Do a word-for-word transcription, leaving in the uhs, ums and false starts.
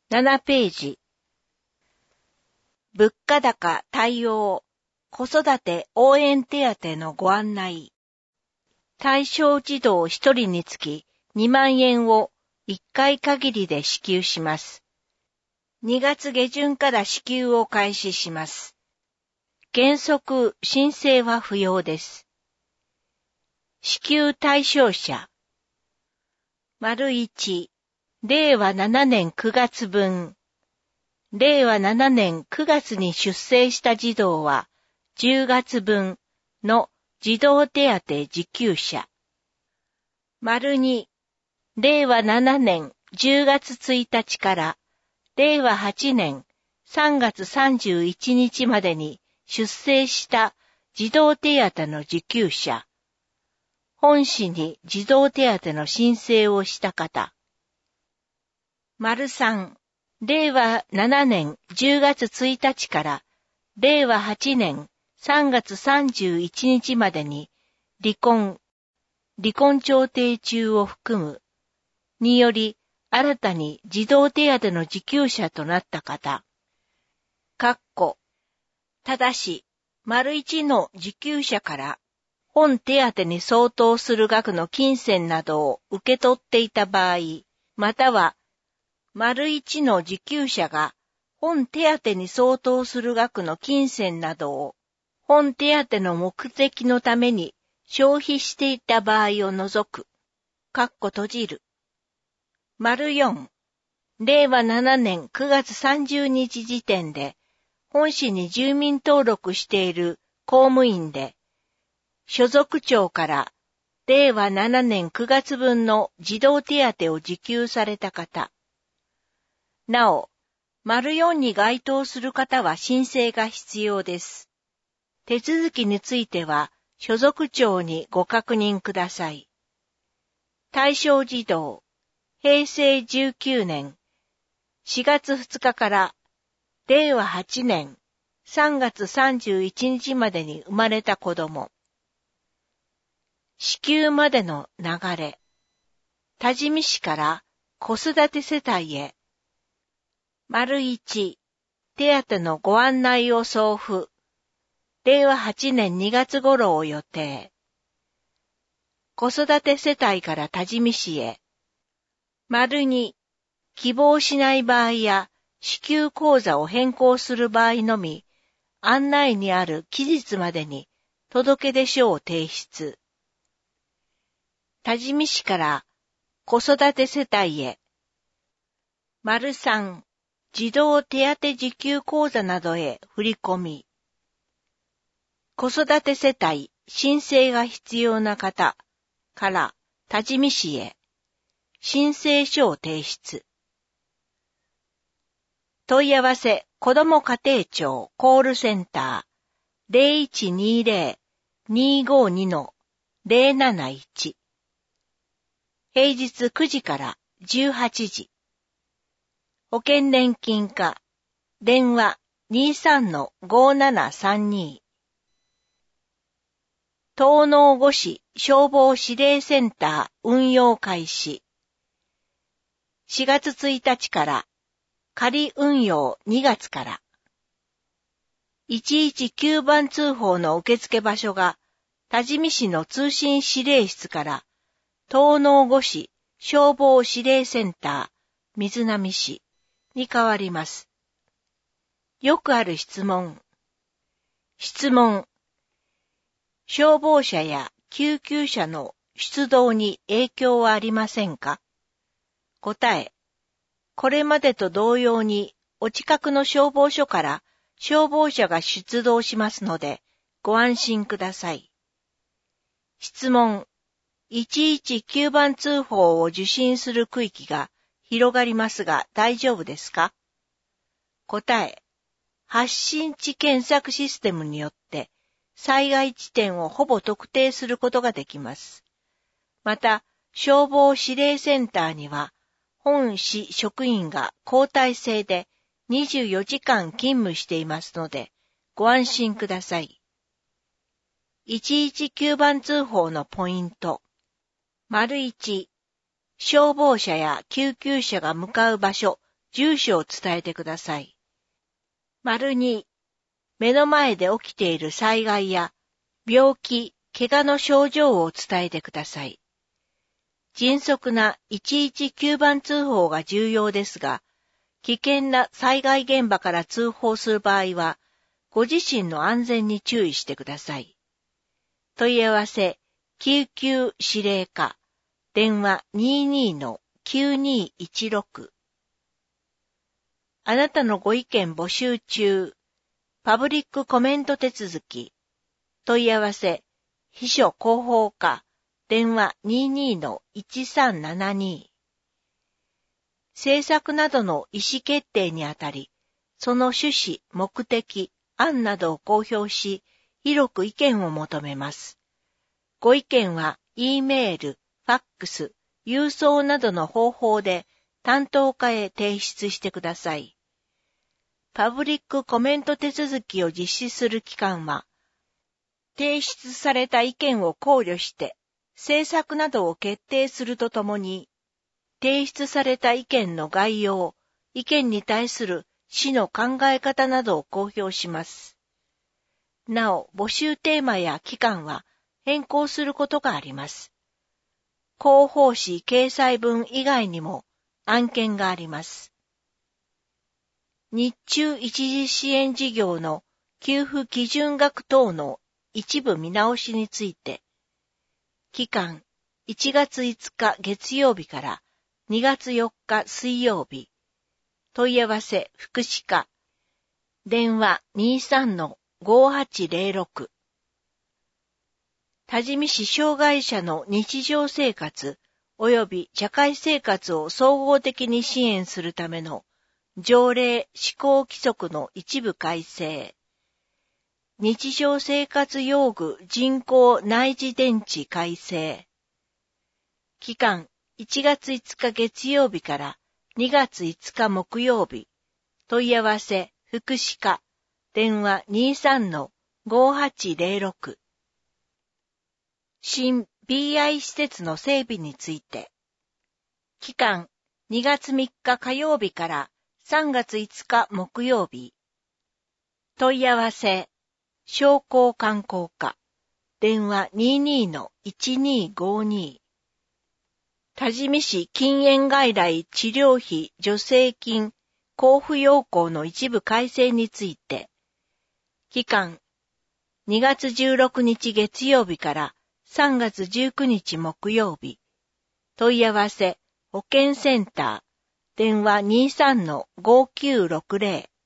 ななページ。物価高対応、子育て応援手当のご案内。対象児童ひとりにつきにまんえんをいっかい限りで支給します。にがつげじゅんから支給を開始します。原則申請は不要です。支給対象者。丸いち、れいわななねんくがつぶん。れいわななねんくがつに出生した児童はじゅうがつぶんの児童手当受給者。丸に、れいわななねんじゅうがつついたちかられいわはちねんさんがつさんじゅういちにちまでに出生した児童手当の受給者。本市に児童手当の申請をした方。丸さん、れいわななねんじゅうがつついたちかられいわはちねんさんがつさんじゅういちにちまでに離婚、離婚調停中を含むにより新たに児童手当の受給者となった方。括弧。ただし、丸一の受給者から本手当に相当する額の金銭などを受け取っていた場合、または、丸一の受給者が本手当に相当する額の金銭などを本手当の目的のために消費していた場合を除く。括弧閉じる。丸よん、れいわななねんくがつさんじゅうにち時点で本市に住民登録している公務員で、所属庁かられいわななねんくがつぶんの児童手当を受給された方。なお、丸よんに該当する方は申請が必要です。手続きについては所属庁にご確認ください。対象児童、へいせいじゅうきゅうねんしがつふつかかられいわはちねんさんがつさんじゅういちにちまでに生まれた子供。支給までの流れ。多治見市から子育て世帯へ。丸一、手当のご案内を送付。れいわはちねんにがつ頃を予定。子育て世帯から多治見市へ。丸二、希望しない場合や支給口座を変更する場合のみ、案内にある期日までに届出書を提出。多治見市から子育て世帯へ。丸三、児童手当受給口座などへ振り込み。子育て世帯申請が必要な方から多治見市へ申請書を提出。問い合わせ子ども家庭庁コールセンター ゼロいちにゼロ にーごーに のゼロなないち。平日くじからじゅうはちじ。保険年金課、電話 にさんのごーななさんに。東納五市消防指令センター運用開始。しがつついたちから仮運用にがつから。いちいちきゅうばん通報の受付場所が多治見市の通信指令室から東納五市消防指令センター水波市に変わります。よくある質問。質問。消防車や救急車の出動に影響はありませんか？答え。これまでと同様にお近くの消防署から消防車が出動しますのでご安心ください。質問。いちいちきゅうばん通報を受信する区域が広がりますが大丈夫ですか？答え。発信地検索システムによって災害地点をほぼ特定することができます。また、消防指令センターには本市職員が交代制でにじゅうよじかん勤務していますのでご安心ください。いちいちきゅうばん通報のポイント。丸いち、消防車や救急車が向かう場所住所を伝えてください。丸に、目の前で起きている災害や病気、怪我の症状を伝えてください。迅速ないちいちきゅうばん通報が重要ですが、危険な災害現場から通報する場合は、ご自身の安全に注意してください。問い合わせ、救急指令課、電話 にじゅうにのきゅうにいちろく。あなたのご意見募集中。パブリックコメント手続き。問い合わせ、秘書広報課、電話 にじゅうにのいちさんななに。政策などの意思決定にあたり、その趣旨、目的、案などを公表し、広く意見を求めます。ご意見は、E メール、ファックス、郵送などの方法で担当課へ提出してください。パブリックコメント手続きを実施する期間は、提出された意見を考慮して、政策などを決定するとともに、提出された意見の概要、意見に対する市の考え方などを公表します。なお、募集テーマや期間は変更することがあります。広報誌掲載文以外にも案件があります。日中一時支援事業の給付基準額等の一部見直しについて、期間いちがついつか月曜日からにがつよっか水曜日、問い合わせ福祉課、電話 にじゅうさんのごはちぜろろく。多治見市障害者の日常生活及び社会生活を総合的に支援するための条例施行規則の一部改正。日常生活用具人工内耳電池改正。期間いちがついつか月曜日からにがついつか木曜日。問い合わせ福祉課。電話 にじゅうさんのごはちぜろろく。新 ビーアイ 施設の整備について。期間にがつみっか火曜日からさんがついつか木曜日。問い合わせ、商工観光課、電話 にじゅうにのいちにごに。多治見市禁煙外来治療費助成金交付要項の一部改正について。期間、にがつじゅうろくにち月曜日からさんがつじゅうくにち木曜日。問い合わせ、保健センター。電話 にじゅうさんのごきゅうろくぜろ。